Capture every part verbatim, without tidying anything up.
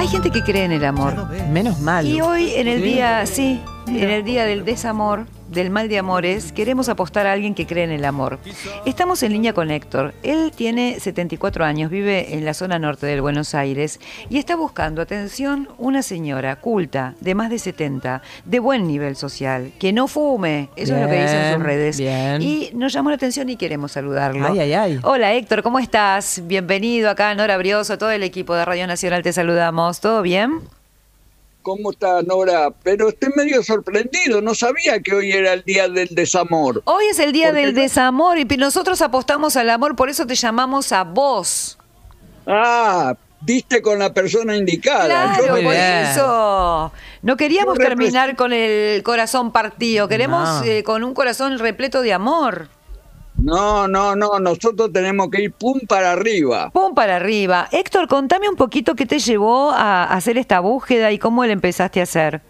Hay gente que cree en el amor. Menos mal. Y hoy en el día, sí, en el día del desamor, del mal de amores, queremos apostar a alguien que cree en el amor. Estamos en línea con Héctor. Él tiene setenta y cuatro años, vive en la zona norte del Buenos Aires y está buscando, atención, una señora culta, de más de setenta, de buen nivel social, que no fume. Eso Bien, es lo que dicen sus redes. bien. Y nos llamó la atención y queremos saludarlo. Ay, ay, ay. Hola Héctor, ¿cómo estás? Bienvenido acá, Nora Brioso, todo el equipo de Radio Nacional te saludamos. ¿Todo bien? ¿Cómo está, Nora? Pero estoy medio sorprendido, no sabía que hoy era el día del desamor. Hoy es el día Porque del yo- desamor y nosotros apostamos al amor, por eso te llamamos a vos. Ah, diste con la persona indicada. Claro, Yo- Muy por bien. eso. No queríamos Yo terminar con el corazón partido, queremos No. eh, con un corazón repleto de amor. No, no, no, nosotros tenemos que ir pum para arriba. Pum para arriba. Héctor, contame un poquito qué te llevó a hacer esta búsqueda y cómo la empezaste a hacer.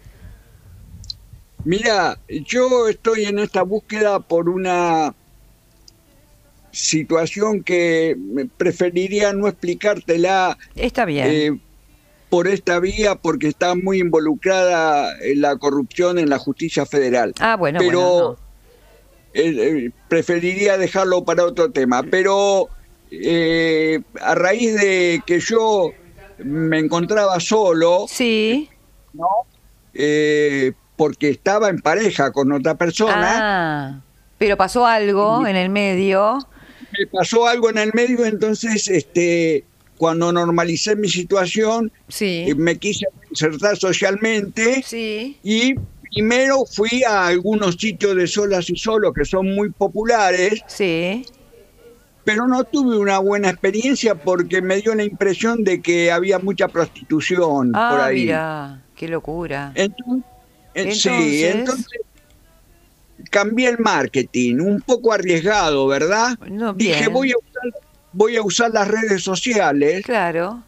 Mira, yo estoy en esta búsqueda por una situación que me preferiría no explicártela Está bien. eh, por esta vía porque está muy involucrada en la corrupción en la justicia federal. ah, bueno, pero bueno. no. eh, eh, preferiría dejarlo para otro tema. Pero eh, a raíz de que yo me encontraba solo, Sí. ¿no? Eh, porque estaba en pareja con otra persona, Ah, pero pasó algo en el medio. me pasó algo en el medio, entonces este, cuando normalicé mi situación, Sí. eh, me quise insertar socialmente Sí. y primero fui a algunos sitios de solas y solos que son muy populares, Sí. pero no tuve una buena experiencia porque me dio la impresión de que había mucha prostitución por Ah, ahí. mira, qué locura. Entonces, eh, sí, Entonces- entonces cambié el marketing, un poco arriesgado, ¿verdad? No, Dije, bien. voy a usar, voy a usar las redes sociales, Claro.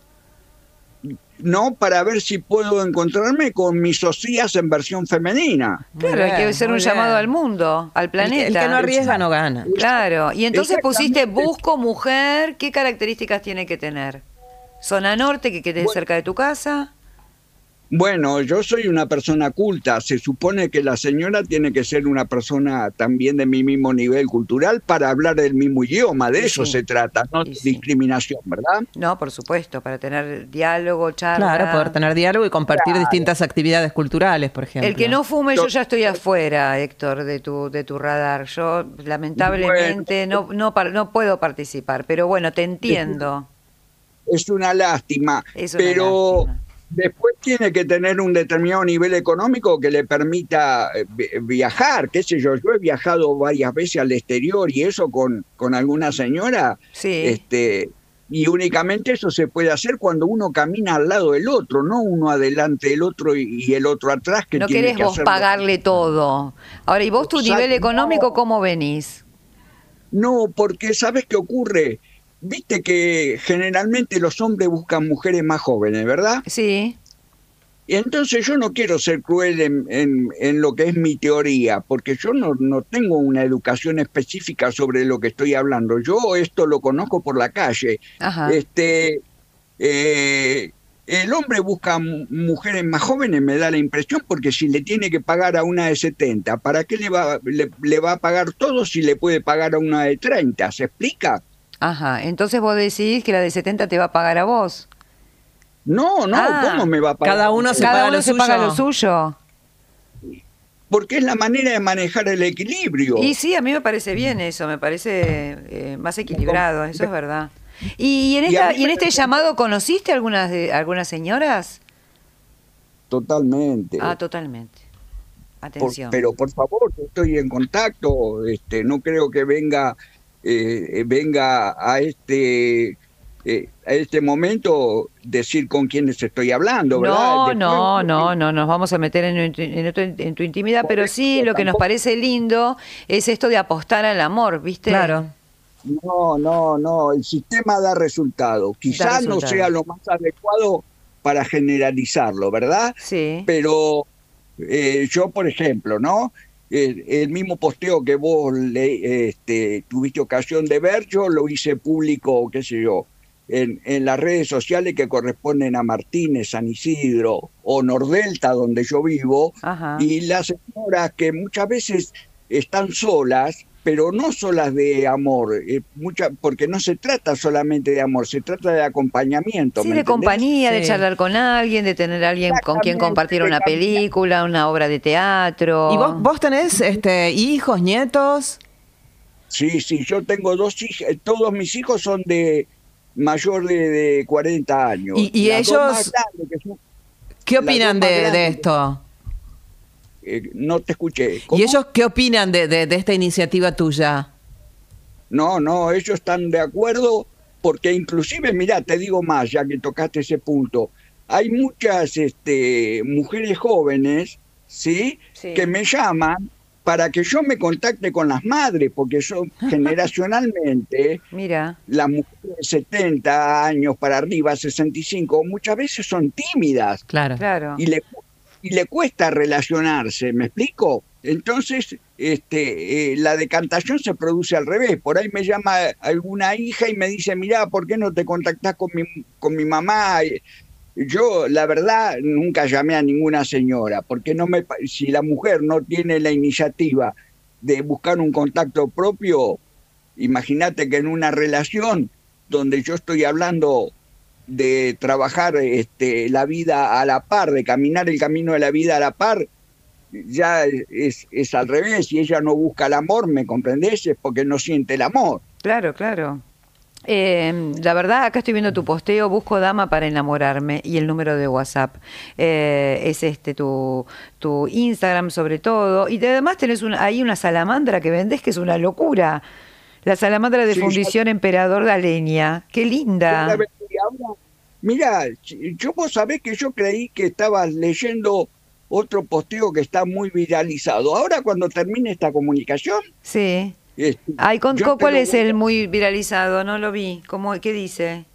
¿no? Para ver si puedo encontrarme con mis socias en versión femenina. Muy Claro, hay que bien, hacer un muy llamado bien. al mundo, al El que, planeta. el que no arriesga no gana. Claro, y entonces pusiste Exactamente. busco mujer, ¿qué características tiene que tener? Zona norte, que quede Bueno. cerca de tu casa. Bueno, yo soy una persona culta, se supone que la señora tiene que ser una persona también de mi mismo nivel cultural para hablar el mismo idioma, de Y eso sí. se trata, no Y de sí. discriminación, ¿verdad? No, por supuesto, para tener diálogo, charla. Claro, poder tener diálogo y compartir Claro. distintas actividades culturales, por ejemplo. El que no fume, yo ya estoy afuera, Héctor, de tu de tu radar. Yo lamentablemente no no par- no puedo participar, pero bueno, te entiendo. Es una lástima, Es una pero lástima. después tiene que tener un determinado nivel económico que le permita eh, vi- viajar, qué sé yo, yo he viajado varias veces al exterior y eso con, con alguna señora, Sí. este, y únicamente eso se puede hacer cuando uno camina al lado del otro, no uno adelante del otro y, y el otro atrás que No tiene querés que vos hacerlo. pagarle todo. Ahora, ¿y vos tu Exacto, nivel económico no. cómo venís? No, porque ¿sabes qué ocurre? Viste que generalmente los hombres buscan mujeres más jóvenes, ¿verdad? Sí. Y entonces yo no quiero ser cruel en, en, en lo que es mi teoría, porque yo no, no tengo una educación específica sobre lo que estoy hablando. Yo esto lo conozco por la calle. Ajá. Este, eh, el hombre busca mu- mujeres más jóvenes, me da la impresión, porque si le tiene que pagar a una de setenta, ¿para qué le va, le, le va a pagar todo si le puede pagar a una de treinta? ¿Se explica? Ajá. Entonces vos decís que la de setenta te va a pagar a vos. No, no, Ah, ¿cómo me va a pagar? cada uno se Cada paga uno lo se suyo. paga lo suyo. Porque es la manera de manejar el equilibrio. Y sí, a mí me parece bien eso, me parece eh, más equilibrado, eso es verdad. ¿Y en, Y esta, a mí y en me este parece- llamado conociste algunas de, algunas señoras? Totalmente. Ah, totalmente. Por- Atención. pero por favor, yo estoy en contacto, este, no creo que venga, eh, venga a este, eh, a este momento decir con quiénes estoy hablando, ¿verdad? No, Después- no, no, no nos vamos a meter en, tu- en tu, en tu intimidad, pero sí lo que nos parece lindo es esto de apostar al amor, ¿viste? Claro. No, no, no, el sistema da resultado. Quizás no resultado. sea lo más adecuado para generalizarlo, ¿verdad? Sí. Pero eh, yo, por ejemplo, ¿no? El, el mismo posteo que vos le, este, tuviste ocasión de ver, yo lo hice público, qué sé yo, en, en las redes sociales que corresponden a Martínez, San Isidro o Nordelta, donde yo vivo, Ajá. y las señoras que muchas veces están solas, pero no solas de amor, eh, mucha, porque no se trata solamente de amor, se trata de acompañamiento. Sí, ¿me de entendés? compañía, de Sí. charlar con alguien, de tener a alguien con quien Exactamente, compartir de una caminar. película, una obra de teatro. ¿Y vos, vos tenés este, hijos, nietos? Sí, sí, yo tengo dos hijas, todos mis hijos son de mayor de, de cuarenta años. ¿Y- y Las dos ellos más grandes, que son- ¿Qué Las opinan dos más de, de grandes. esto? eh, no te escuché. ¿Cómo? ¿Y ellos qué opinan de, de, de esta iniciativa tuya? No, no, ellos están de acuerdo porque inclusive, mirá, te digo más, ya que tocaste ese punto, hay muchas este, mujeres jóvenes, ¿sí? Sí. Que me llaman para que yo me contacte con las madres, porque son generacionalmente Mira, las mujeres de setenta años para arriba, sesenta y cinco, muchas veces son tímidas Claro. claro. y le, y le cuesta relacionarse, ¿me explico? Entonces, este, eh, la decantación se produce al revés. Por ahí me llama alguna hija y me dice, mirá, ¿por qué no te contactás con mi, con mi mamá? Yo, la verdad, nunca llamé a ninguna señora, porque no me, pa- si la mujer no tiene la iniciativa de buscar un contacto propio, imagínate que en una relación donde yo estoy hablando de trabajar este, la vida a la par, de caminar el camino de la vida a la par, ya es, es al revés. Si ella no busca el amor, ¿me comprendés? Es porque no siente el amor. Claro, claro. Eh, la verdad, acá estoy viendo tu posteo, busco dama para enamorarme y el número de WhatsApp. Eh, es este tu, tu Instagram sobre todo. Y además tenés una, ahí una salamandra que vendés que es una locura. La salamandra de Sí, fundición Emperador de Aleña. Qué linda. Ahora, mira, yo vos sabés que yo creí que estabas leyendo otro posteo que está muy viralizado. Ahora cuando termine esta comunicación, Sí. este, Ay, con, yo con- te ¿cuál lo es voy a- el muy viralizado? No lo vi. ¿Cómo, qué dice?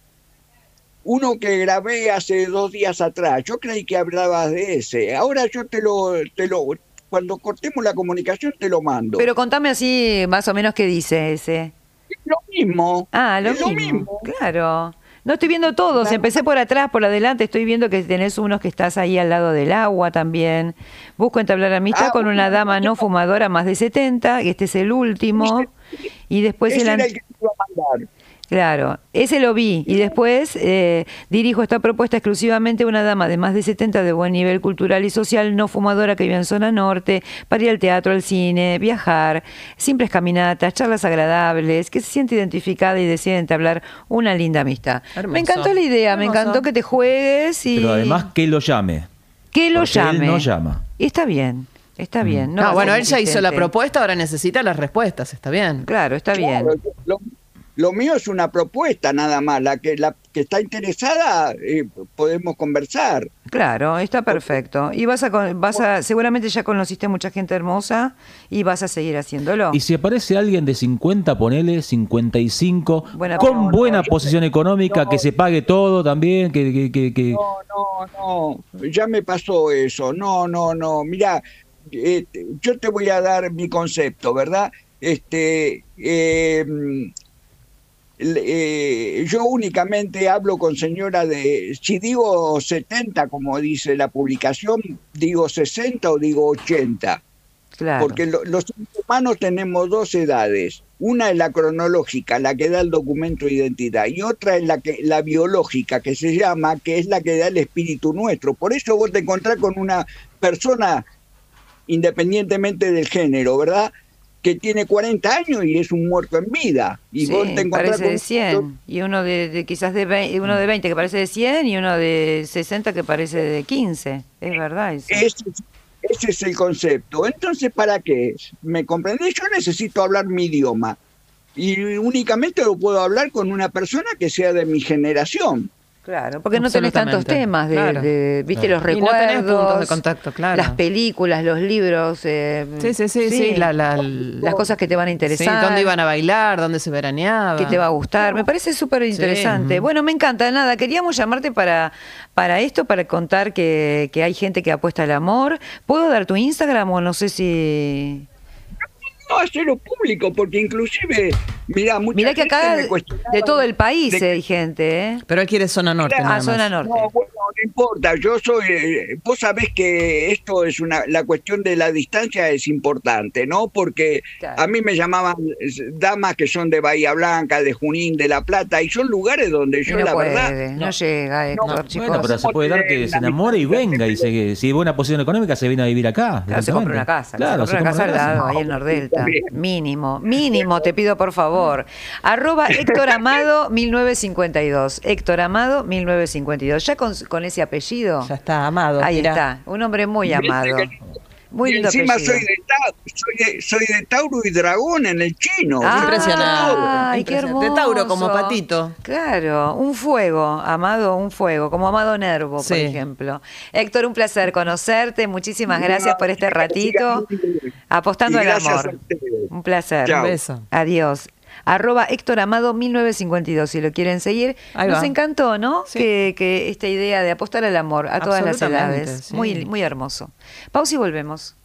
uno que grabé hace dos días atrás. Yo creí que hablabas de ese. Ahora yo te lo, te lo, cuando cortemos la comunicación te lo mando. Pero contame así más o menos qué dice ese. es lo mismo. Ah, lo es mismo. lo mismo. Claro. No estoy viendo todos, Claro. empecé por atrás, por adelante, estoy viendo que tenés unos que estás ahí al lado del agua también. Busco entablar amistad Ah, con una bueno, dama no fumadora más de setenta, y este es el último. Y después Ese el... era an- el que te iba a mandar. Claro, ese lo vi. Y después eh, dirijo esta propuesta exclusivamente a una dama de más de setenta de buen nivel cultural y social, no fumadora, que vive en zona norte, para ir al teatro, al cine, viajar, simples caminatas, charlas agradables, que se siente identificada y decide entablar una linda amistad. Hermoso. Me encantó la idea, me Hermoso. encantó que te juegues y Pero además que lo llame. que lo porque llame. él no llama. Y está bien, está bien. No, va a bueno, ser él ya hizo la insistente. propuesta, ahora necesita las respuestas, está bien. Claro, está bien. Claro, lo, lo mío es una propuesta nada más. La que, la que está interesada, eh, podemos conversar. Claro, está perfecto. Y vas a, con- vas a, seguramente ya conociste mucha gente hermosa y vas a seguir haciéndolo. Y si aparece alguien de cincuenta, ponele cincuenta y cinco, Buena con pregunta. buena posición económica, no. que se pague todo también, que... que, que, que- No, no, no, ya me pasó eso. No, no, no. Mira, eh, yo te voy a dar mi concepto, ¿verdad? Este, eh, eh, yo únicamente hablo con señora de, si digo setenta, como dice la publicación, digo sesenta o digo ochenta. Claro. Porque lo- los seres humanos tenemos dos edades. Una es la cronológica, la que da el documento de identidad, y otra es la que la biológica, que se llama, que es la que da el espíritu nuestro. Por eso vos te encontrás con una persona, independientemente del género, ¿verdad?, que tiene cuarenta años y es un muerto en vida. Y Sí, vos te encontrás parece con de cien. Y uno de, de quizás de veinte, uno de veinte que parece de cien y uno de sesenta que parece de quince. Es verdad eso. Ese, es- ese es el concepto. Entonces, ¿para qué? ¿Me comprendés? Yo necesito hablar mi idioma. Y únicamente lo puedo hablar con una persona que sea de mi generación. Claro, porque no tenés tantos Absolutamente. temas de, Claro. de- viste, los Y no tenés recuerdos, puntos de contacto, claro. las películas, los libros, eh, Sí, sí, sí, sí, la- la- las cosas que te van a Sí, interesar. dónde iban a bailar, dónde se veraneaba. Que te va a gustar. Me parece súper interesante. Sí. Bueno, me encanta. Nada, queríamos llamarte para, para esto, para contar que, que hay gente que apuesta al amor. ¿Puedo dar tu Instagram o no sé si...? No, hacerlo público, porque inclusive, mira, mucha Mirá que gente acá me cuestionaba de todo el país de que- hay gente, ¿eh? Pero él quiere zona norte. Claro. nada Ah, más. zona norte. No, bueno, no importa, yo soy, eh, vos sabés que esto es una, la cuestión de la distancia es importante, ¿no? Porque Claro. a mí me llamaban eh, damas que son de Bahía Blanca, de Junín, de La Plata, y son lugares donde Y yo no la puede, verdad... no, llega, Héctor, no, chicos. Bueno, pero se puede dar que se enamore y venga. Y se, si hay buena posición económica, se viene a vivir acá. Claro, se compra una casa, Claro, se compra una casa al lado, ahí en Nordelta. Está bien. Mínimo, mínimo, te pido por favor. Arroba Héctor Amado mil novecientos cincuenta y dos. Héctor Amado mil novecientos cincuenta y dos. Ya con, con ese apellido. Ya está, Amado. Ahí mirá. está, un hombre muy Viste amado. que- Muy y lindo encima apellido. soy de, Ta- soy, de, soy de Tauro y Dragón en el chino. Ah, Impresionante, Ay, qué impresionante. hermoso. De Tauro como Patito. Claro, un fuego, Amado, un fuego, como Amado Nervo, por Sí. ejemplo. Héctor, un placer conocerte. Muchísimas gracias por este ratito. Apostando Y al gracias amor. a ustedes. Un placer. Chao. Un beso. Adiós. Arroba Héctor Amado mil novecientos cincuenta y dos, si lo quieren seguir. Ahí Nos va. encantó, ¿no? Sí. Que, que esta idea de apostar al amor a todas las Absolutamente, edades. sí. Muy, muy hermoso. Pausa y volvemos.